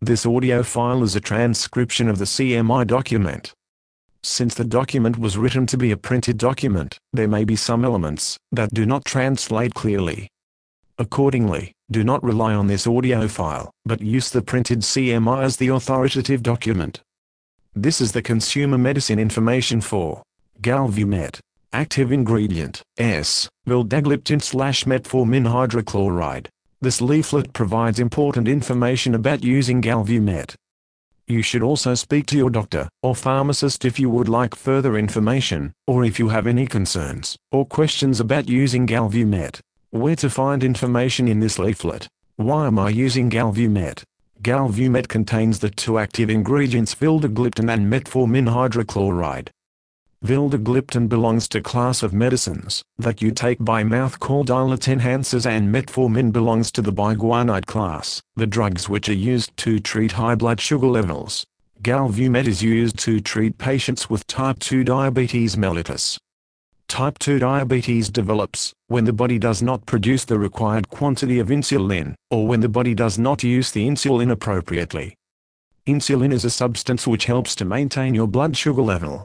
This audio file is a transcription of the CMI document. Since the document was written to be a printed document, there may be some elements that do not translate clearly. Accordingly, do not rely on this audio file, but use the printed CMI as the authoritative document. This is the consumer medicine information for Galvumet. Active ingredient, S. Vildagliptin/metformin hydrochloride. This leaflet provides important information about using Galvumet. You should also speak to your doctor or pharmacist if you would like further information, or if you have any concerns or questions about using Galvumet. Where to find information in this leaflet? Why am I using Galvumet? Galvumet contains the two active ingredients vildagliptin and metformin hydrochloride. Vildagliptin belongs to class of medicines that you take by mouth called islet enhancers, and metformin belongs to the biguanide class, the drugs which are used to treat high blood sugar levels. Galvumet is used to treat patients with type 2 diabetes mellitus. Type 2 diabetes develops when the body does not produce the required quantity of insulin, or when the body does not use the insulin appropriately. Insulin is a substance which helps to maintain your blood sugar level.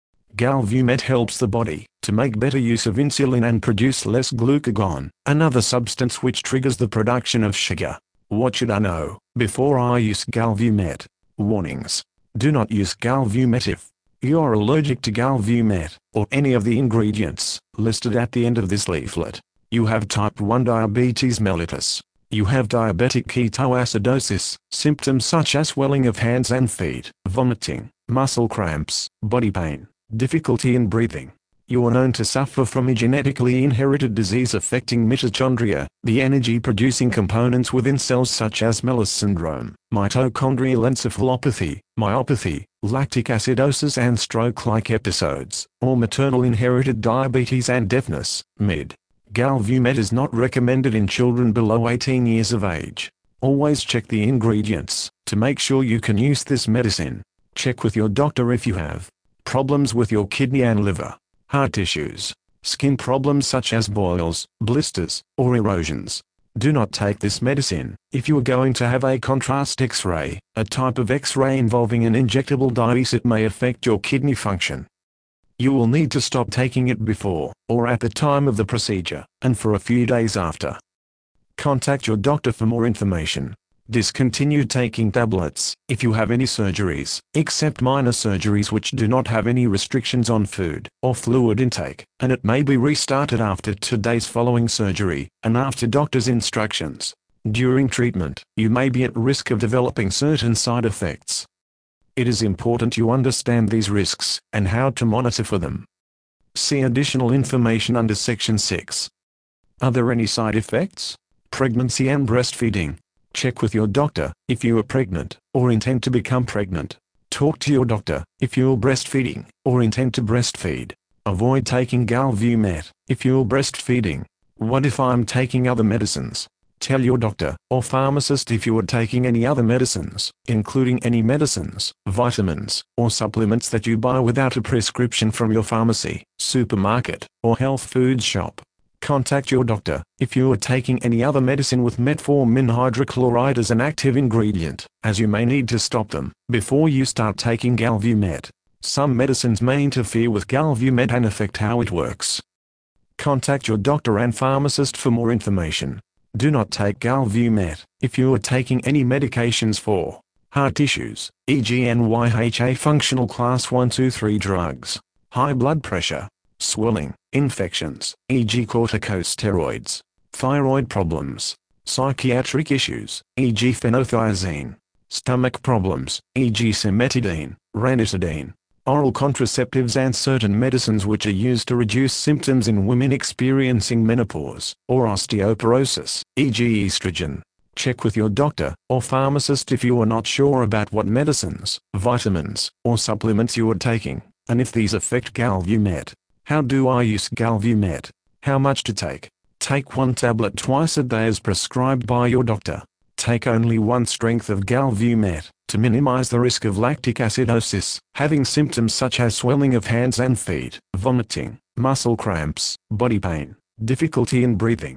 Galvumet helps the body to make better use of insulin and produce less glucagon, another substance which triggers the production of sugar. What should I know before I use Galvumet? Warnings. Do not use Galvumet if you are allergic to Galvumet or any of the ingredients listed at the end of this leaflet. You have type 1 diabetes mellitus. You have diabetic ketoacidosis, symptoms such as swelling of hands and feet, vomiting, muscle cramps, body pain, difficulty in breathing. You are known to suffer from a genetically inherited disease affecting mitochondria, the energy-producing components within cells, such as Mellitus syndrome, mitochondrial encephalopathy, myopathy, lactic acidosis and stroke-like episodes, or maternal inherited diabetes and deafness, MID. Galvumet is not recommended in children below 18 years of age. Always check the ingredients to make sure you can use this medicine. Check with your doctor if you have problems with your kidney and liver, heart issues, skin problems such as boils, blisters, or erosions. Do not take this medicine if you are going to have a contrast X-ray, a type of X-ray involving an injectable device. It may affect your kidney function. You will need to stop taking it before or at the time of the procedure, and for a few days after. Contact your doctor for more information. Discontinue taking tablets if you have any surgeries, except minor surgeries which do not have any restrictions on food or fluid intake, and it may be restarted after 2 days following surgery and after doctor's instructions. During treatment, you may be at risk of developing certain side effects. It is important you understand these risks and how to monitor for them. See additional information under Section 6. Are there any side effects? Pregnancy and breastfeeding. Check with your doctor if you are pregnant or intend to become pregnant. Talk to your doctor if you are breastfeeding or intend to breastfeed. Avoid taking Galvumet if you are breastfeeding. What if I'm taking other medicines? Tell your doctor or pharmacist if you are taking any other medicines, including any medicines, vitamins, or supplements that you buy without a prescription from your pharmacy, supermarket, or health food shop. Contact your doctor if you are taking any other medicine with metformin hydrochloride as an active ingredient, as you may need to stop them before you start taking Galvumet. Some medicines may interfere with Galvumet and affect how it works. Contact your doctor and pharmacist for more information. Do not take Galvumet if you are taking any medications for heart issues, e.g. NYHA functional class 1, 2, 3 drugs, high blood pressure, swelling, infections, e.g. corticosteroids, thyroid problems, psychiatric issues, e.g. phenothiazine, stomach problems, e.g. cimetidine, ranitidine, oral contraceptives, and certain medicines which are used to reduce symptoms in women experiencing menopause or osteoporosis, e.g. estrogen. Check with your doctor or pharmacist if you are not sure about what medicines, vitamins, or supplements you are taking, and if these affect Galvumet. How do I use Galvumet? How much to take? Take 1 tablet twice a day as prescribed by your doctor. Take only 1 strength of Galvumet to minimize the risk of lactic acidosis, having symptoms such as swelling of hands and feet, vomiting, muscle cramps, body pain, difficulty in breathing.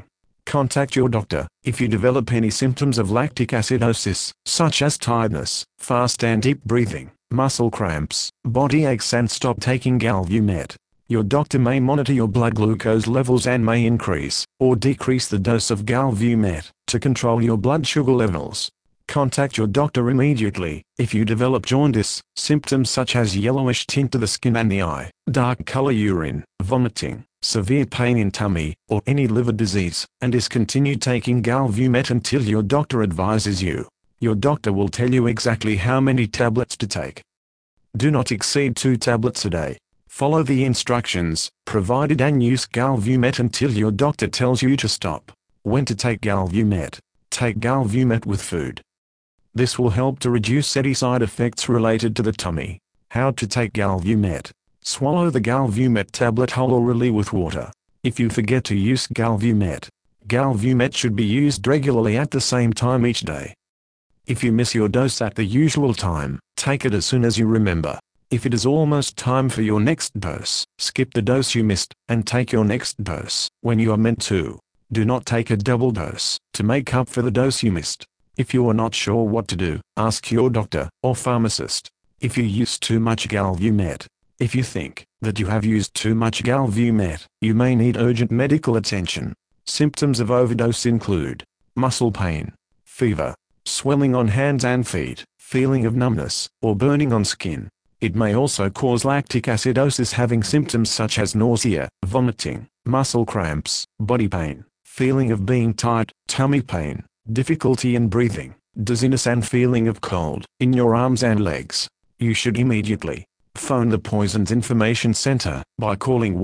Contact your doctor if you develop any symptoms of lactic acidosis, such as tiredness, fast and deep breathing, muscle cramps, body aches, and stop taking Galvumet. Your doctor may monitor your blood glucose levels and may increase or decrease the dose of Galvumet to control your blood sugar levels. Contact your doctor immediately if you develop jaundice, symptoms such as yellowish tint to the skin and the eye, dark color urine, vomiting, severe pain in tummy, or any liver disease, and discontinue taking Galvumet until your doctor advises you. Your doctor will tell you exactly how many tablets to take. Do not exceed 2 tablets a day. Follow the instructions provided and use Galvumet until your doctor tells you to stop. When to take Galvumet? Take Galvumet with food. This will help to reduce any side effects related to the tummy. How to take Galvumet? Swallow the Galvumet tablet whole or orally with water. If you forget to use Galvumet, Galvumet should be used regularly at the same time each day. If you miss your dose at the usual time, take it as soon as you remember. If it is almost time for your next dose, skip the dose you missed, and take your next dose when you are meant to. Do not take a double dose to make up for the dose you missed. If you are not sure what to do, ask your doctor or pharmacist. If you use too much Galvumet. If you think that you have used too much Galvumet, you may need urgent medical attention. Symptoms of overdose include muscle pain, fever, swelling on hands and feet, feeling of numbness or burning on skin. It may also cause lactic acidosis, having symptoms such as nausea, vomiting, muscle cramps, body pain, feeling of being tight, tummy pain, difficulty in breathing, dizziness and feeling of cold in your arms and legs. You should immediately phone the Poisons Information Center by calling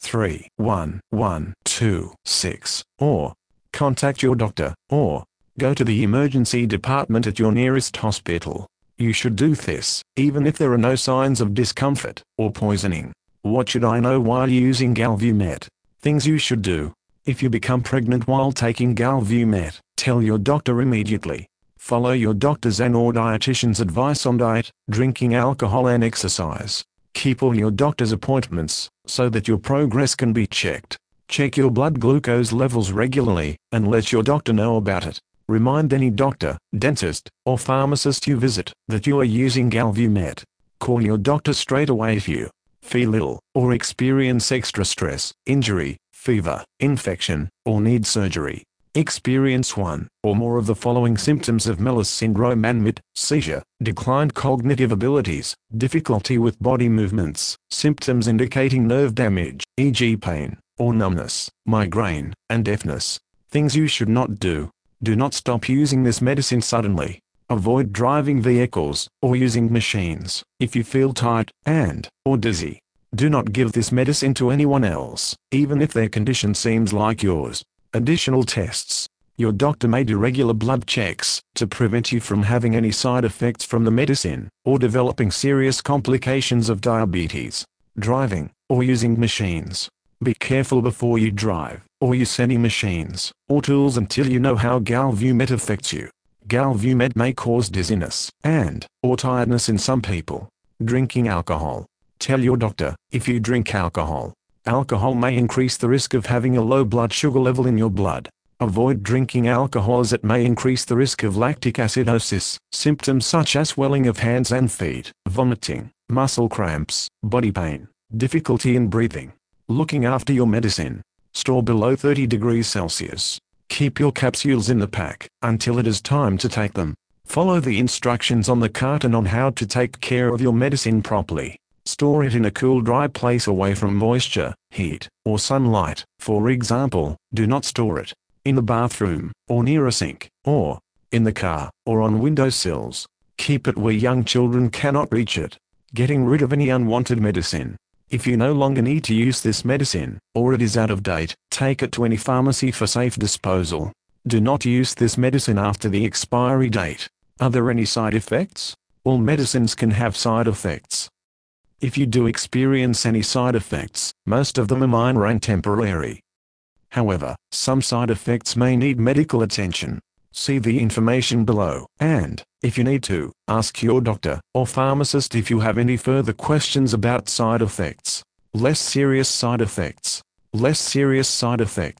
1-311-26, or contact your doctor, or go to the emergency department at your nearest hospital. You should do this even if there are no signs of discomfort or poisoning. What should I know while using Galvumet? Things you should do. If you become pregnant while taking Galvumet, tell your doctor immediately. Follow your doctor's and/or dietitian's advice on diet, drinking alcohol and exercise. Keep all your doctor's appointments so that your progress can be checked. Check your blood glucose levels regularly and let your doctor know about it. Remind any doctor, dentist, or pharmacist you visit that you are using Galvumet. Call your doctor straight away if you feel ill or experience extra stress, injury, fever, infection, or need surgery. Experience one or more of the following symptoms of MELAS syndrome and MID: seizure, declined cognitive abilities, difficulty with body movements, symptoms indicating nerve damage, e.g. pain or numbness, migraine, and deafness. Things you should not do. Do not stop using this medicine suddenly. Avoid driving vehicles or using machines if you feel tired and/or dizzy. Do not give this medicine to anyone else, even if their condition seems like yours. Additional tests. Your doctor may do regular blood checks to prevent you from having any side effects from the medicine or developing serious complications of diabetes. Driving or using machines. Be careful before you drive or use any machines or tools until you know how Galvumet affects you. Galvumet may cause dizziness and/or tiredness in some people. Drinking alcohol. Tell your doctor if you drink alcohol. Alcohol may increase the risk of having a low blood sugar level in your blood. Avoid drinking alcohol as it may increase the risk of lactic acidosis. Symptoms such as swelling of hands and feet, vomiting, muscle cramps, body pain, difficulty in breathing. Looking after your medicine. Store below 30 degrees Celsius. Keep your capsules in the pack until it is time to take them. Follow the instructions on the carton on how to take care of your medicine properly. Store it in a cool, dry place away from moisture, heat, or sunlight. For example, do not store it in the bathroom, or near a sink, or in the car, or on windowsills. Keep it where young children cannot reach it. Getting rid of any unwanted medicine. If you no longer need to use this medicine, or it is out of date, take it to any pharmacy for safe disposal. Do not use this medicine after the expiry date. Are there any side effects? All medicines can have side effects. If you do experience any side effects, most of them are minor and temporary. However, some side effects may need medical attention. See the information below, and, if you need to, ask your doctor or pharmacist if you have any further questions about side effects. Less serious side effects. Less serious side effects.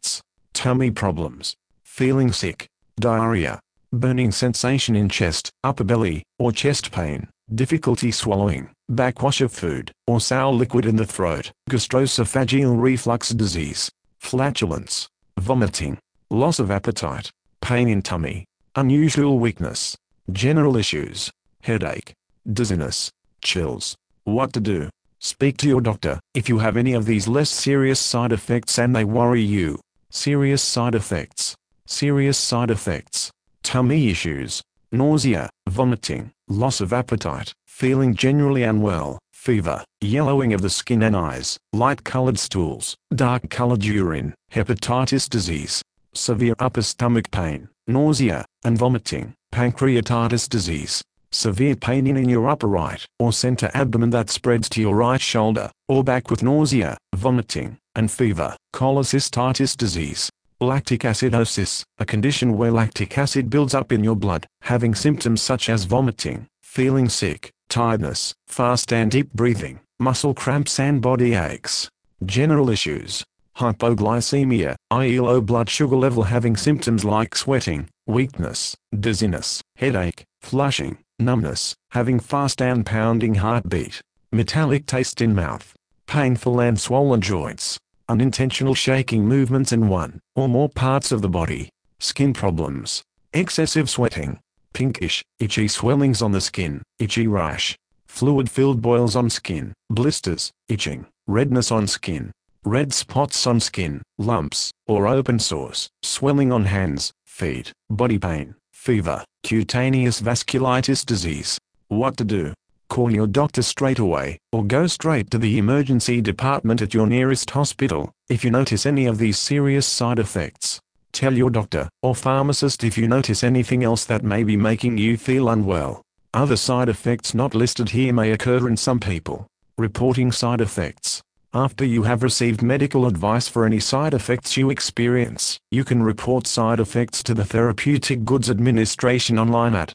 tummy problems, feeling sick, diarrhea, burning sensation in chest, upper belly, or chest pain, difficulty swallowing, backwash of food, or sour liquid in the throat, gastroesophageal reflux disease, flatulence, vomiting, loss of appetite, pain in tummy, unusual weakness, general issues, headache, dizziness, chills. What to do? Speak to your doctor if you have any of these less serious side effects and they worry you. Serious side effects. Serious side effects. Tummy issues, nausea, vomiting, loss of appetite, feeling generally unwell, fever, yellowing of the skin and eyes, light-colored stools, dark-colored urine, hepatitis disease, severe upper stomach pain, nausea, and vomiting, pancreatitis disease, severe pain in your upper right or center abdomen that spreads to your right shoulder or back with nausea, vomiting, and fever, cholecystitis disease, lactic acidosis, a condition where lactic acid builds up in your blood, having symptoms such as vomiting, feeling sick, tiredness, fast and deep breathing, muscle cramps and body aches. General issues. Hypoglycemia, i.e. low blood sugar level having symptoms like sweating, weakness, dizziness, headache, flushing, numbness, having fast and pounding heartbeat, metallic taste in mouth, painful and swollen joints, unintentional shaking movements in one or more parts of the body, skin problems, excessive sweating, pinkish, itchy swellings on the skin, itchy rash, fluid-filled boils on skin, blisters, itching, redness on skin, red spots on skin, lumps, or open sores, swelling on hands, feet, body pain, fever, cutaneous vasculitis disease. What to do? Call your doctor straight away, or go straight to the emergency department at your nearest hospital, if you notice any of these serious side effects. Tell your doctor, or pharmacist if you notice anything else that may be making you feel unwell. Other side effects not listed here may occur in some people. Reporting side effects. After you have received medical advice for any side effects you experience, you can report side effects to the Therapeutic Goods Administration online at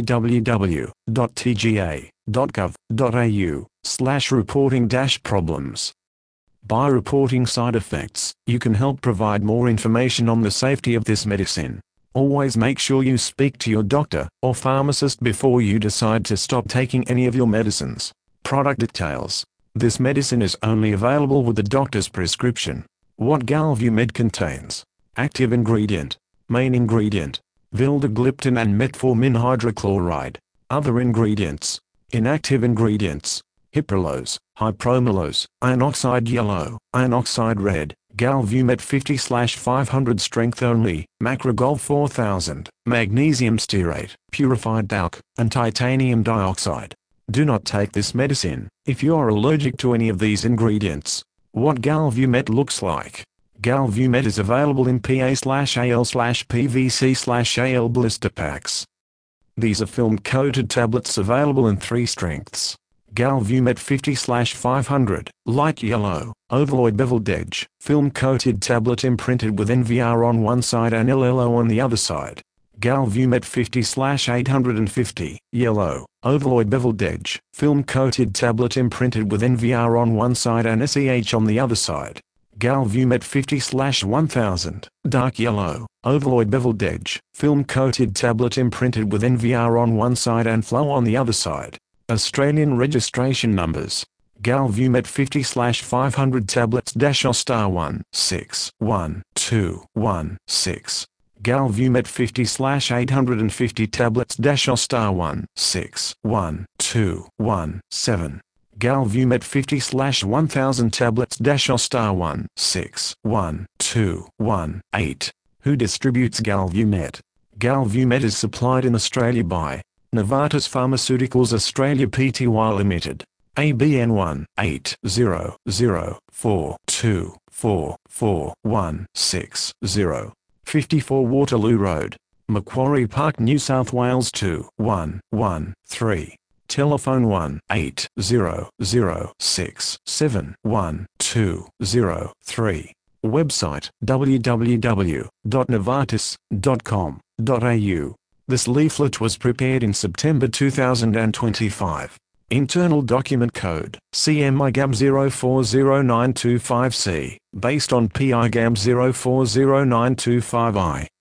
www.tga.gov.au/reporting-problems. By reporting side effects, you can help provide more information on the safety of this medicine. Always make sure you speak to your doctor or pharmacist before you decide to stop taking any of your medicines. Product details. This medicine is only available with the doctor's prescription. What Galvumed contains. Active ingredient. Main ingredient. Vildagliptin and metformin hydrochloride. Other ingredients. Inactive ingredients. Hyprolose, hypromolose, iron oxide yellow, iron oxide red, Galvumed 50/500 strength only, Macrogol 4000, magnesium stearate, purified talc, and titanium dioxide. Do not take this medicine if you are allergic to any of these ingredients. What Galvumed looks like. Galvumed is available in PA/AL/PVC/AL blister packs. These are film-coated tablets available in 3 strengths. Galvumed 50/500, light yellow, ovaloid beveled edge, film-coated tablet imprinted with NVR on one side and LLO on the other side. Galvumed 50/850, yellow, ovaloid beveled edge, film-coated tablet imprinted with NVR on one side and SEH on the other side. Galvumed 50/1000, dark yellow, ovaloid beveled edge, film-coated tablet imprinted with NVR on one side and flow on the other side. Australian registration numbers. Galvumed 50/500 tablets -OSTAR161216. Galvumed 50/850 tablets -OSTAR161217. Galvumed 50/1000 tablets -OSTAR161218. Who distributes Galvumed? Galvumed is supplied in Australia by Novartis Pharmaceuticals Australia Pty Limited. ABN 1-8004244160. 54 Waterloo Road, Macquarie Park, New South Wales 21113. Telephone 1-8006712003. Website www.novartis.com.au. This leaflet was prepared in September 2025. Internal Document Code, CMYGAM 040925C, based on PIGAM 040925I.